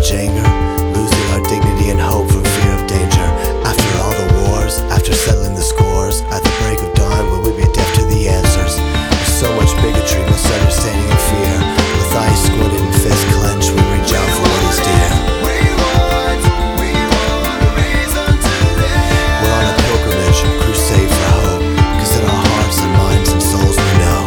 much anger, losing our dignity and hope from fear of danger. After all the wars, after settling the scores, at the break of dawn will we be deaf to the answers? There's so much bigotry, misunderstanding and fear. With eyes squinted and fists clenched, we reach out for what is dear. We're on a pilgrimage, crusade for hope, 'cause in our hearts and minds and souls we know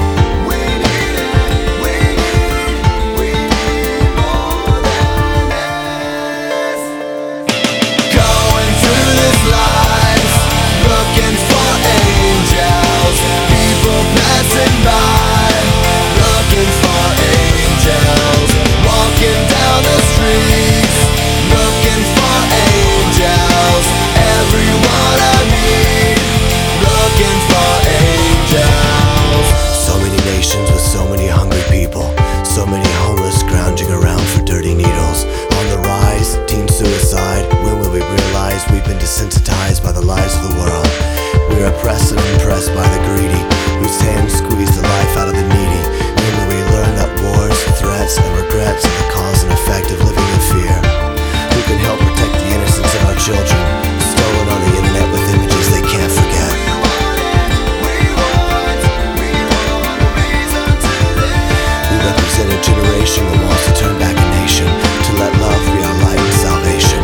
so many homeless scrounging around for dirty needles. On the rise, teen suicide. When will we realize we've been desensitized by the lies of the world? We're oppressed and impressed by the greedy, whose hands squeeze the life out of the needy. When will we learn that wars, threats, and regrets are the cause and effect of living in fear? Who can help protect the innocence of our children, stolen on the internet with images they can't forget? Represent a generation that wants to turn back a nation, to let love be our light and salvation.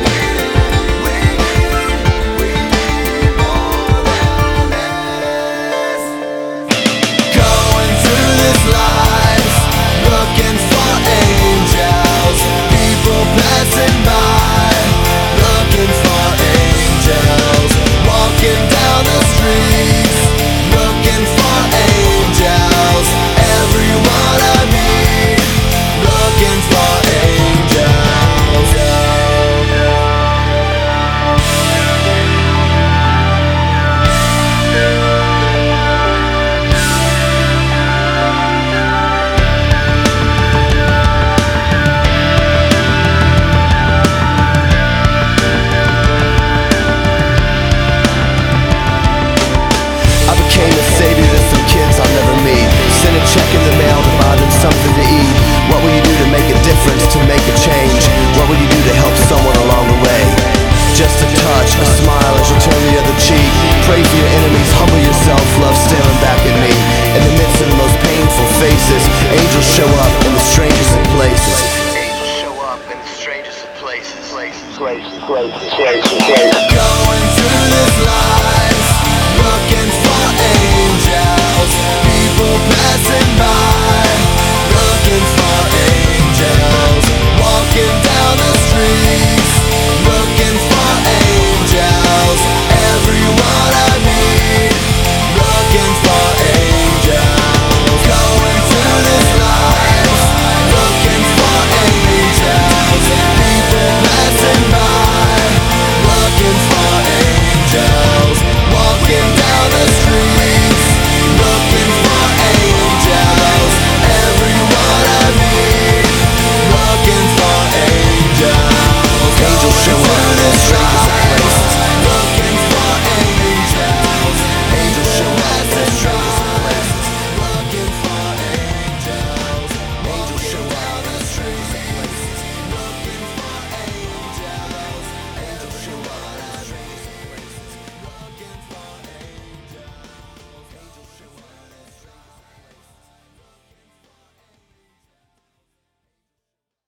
Going through this life, looking for angels. People passing by, looking for angels. Walking down the streets, looking for angels. Everyone I meet, looking for angels. I became a savior to some kids I'll never meet. Send a check in the mail to buy them something to eat. What will you do to make a difference, to make a change? What will you do to help someone along the way? Just a touch, a smile as you turn the other cheek. Pray for your enemies, humble yourself, love staring back at me. In the midst of the most painful faces, angels show up in the strangest of places. Angels show up in the strangest of places.